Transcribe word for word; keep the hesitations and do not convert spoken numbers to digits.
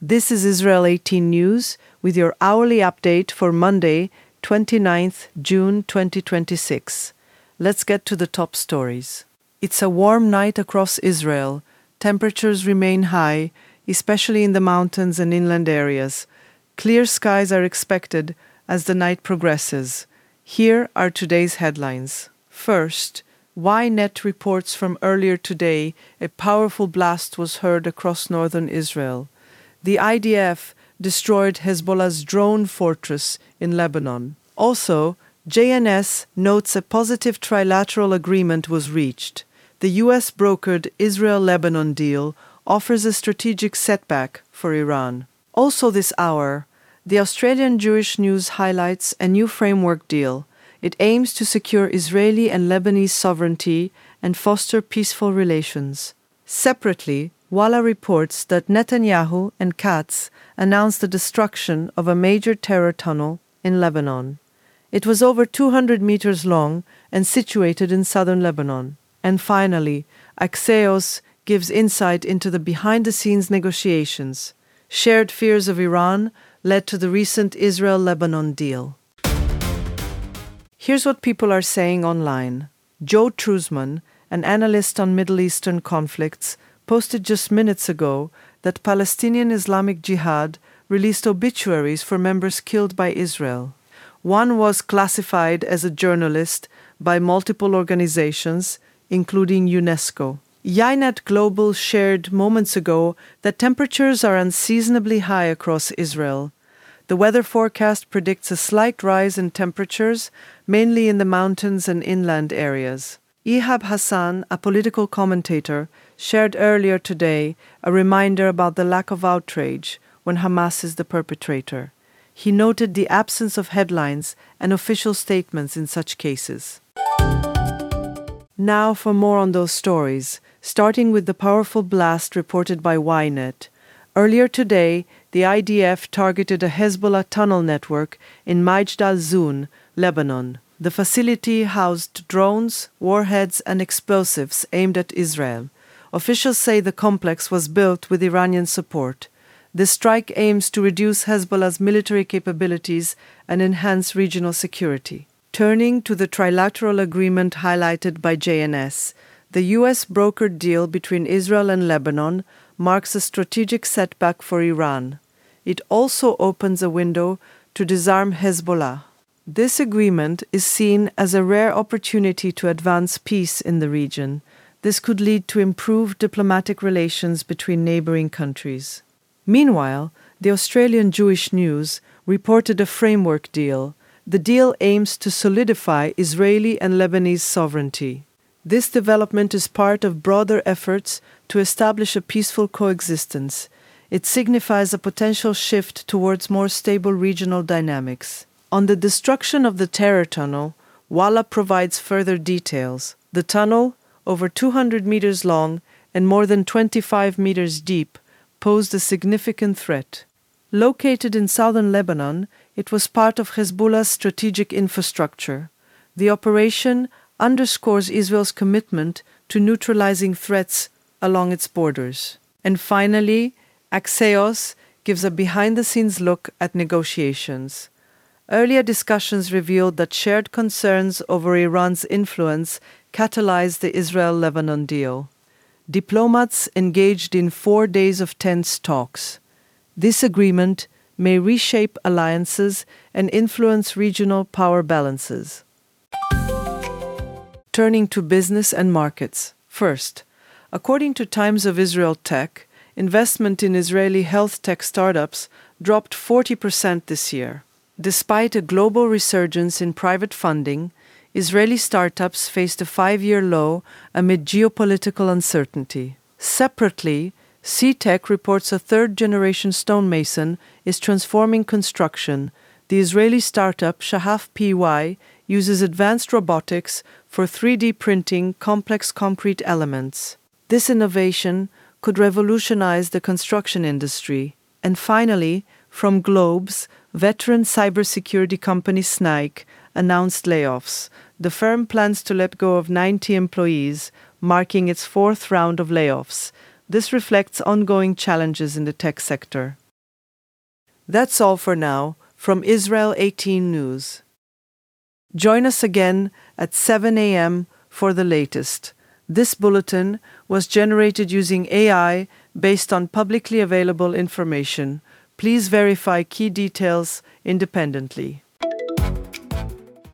This is Israel eighteen News with your hourly update for Monday, twenty-ninth of June twenty twenty-six. Let's get to the top stories. It's a warm night across Israel. Temperatures remain high, especially in the mountains and inland areas. Clear skies are expected as the night progresses. Here are today's headlines. First, Ynet reports from earlier today a powerful blast was heard across northern Israel. The I D F destroyed Hezbollah's drone fortress in Lebanon. Also, J N S notes a positive trilateral agreement was reached. The U S brokered Israel-Lebanon deal offers a strategic setback for Iran. Also this hour, the Australian Jewish News highlights a new framework deal. It aims to secure Israeli and Lebanese sovereignty and foster peaceful relations. Separately, Walla reports that Netanyahu and Katz announced the destruction of a major terror tunnel in Lebanon. It was over two hundred meters long and situated in southern Lebanon. And finally, Axios gives insight into the behind-the-scenes negotiations. Shared fears of Iran led to the recent Israel-Lebanon deal. Here's what people are saying online. Joe Truzman, an analyst on Middle Eastern conflicts, posted just minutes ago that Palestinian Islamic Jihad released obituaries for members killed by Israel. One was classified as a journalist by multiple organizations, including UNESCO. Ynet Global shared moments ago that temperatures are unseasonably high across Israel. The weather forecast predicts a slight rise in temperatures, mainly in the mountains and inland areas. Ihab Hassan, a political commentator, shared earlier today a reminder about the lack of outrage when Hamas is the perpetrator. He noted the absence of headlines and official statements in such cases. Now for more on those stories, starting with the powerful blast reported by Ynet. Earlier today, the I D F targeted a Hezbollah tunnel network in Majd al-Zun, Lebanon. The facility housed drones, warheads, and explosives aimed at Israel. Officials say the complex was built with Iranian support. The strike aims to reduce Hezbollah's military capabilities and enhance regional security. Turning to the trilateral agreement highlighted by J N S, the U S brokered deal between Israel and Lebanon marks a strategic setback for Iran. It also opens a window to disarm Hezbollah. This agreement is seen as a rare opportunity to advance peace in the region. This could lead to improved diplomatic relations between neighboring countries. Meanwhile, the Australian Jewish News reported a framework deal. The deal aims to solidify Israeli and Lebanese sovereignty. This development is part of broader efforts to establish a peaceful coexistence. It signifies a potential shift towards more stable regional dynamics. On the destruction of the terror tunnel, Walla provides further details. The tunnel, over two hundred meters long and more than twenty-five meters deep, posed a significant threat. Located in southern Lebanon, it was part of Hezbollah's strategic infrastructure. The operation underscores Israel's commitment to neutralizing threats along its borders. And finally, Axios gives a behind-the-scenes look at negotiations. Earlier discussions revealed that shared concerns over Iran's influence catalyzed the Israel-Lebanon deal. Diplomats engaged in four days of tense talks. This agreement may reshape alliances and influence regional power balances. Turning to business and markets. First, according to Times of Israel Tech, investment in Israeli health tech startups dropped forty percent this year. Despite a global resurgence in private funding, Israeli startups faced a five-year low amid geopolitical uncertainty. Separately, C-Tech reports a third-generation stonemason is transforming construction. The Israeli startup Shahaf P Y uses advanced robotics for three D printing complex concrete elements. This innovation could revolutionize the construction industry. And finally, from Globes, veteran cybersecurity company Snike announced layoffs. The firm plans to let go of ninety employees, marking its fourth round of layoffs. This reflects ongoing challenges in the tech sector. That's all for now from Israel eighteen News. Join us again at seven a.m. for the latest. This bulletin was generated using A I based on publicly available information. Please verify key details independently.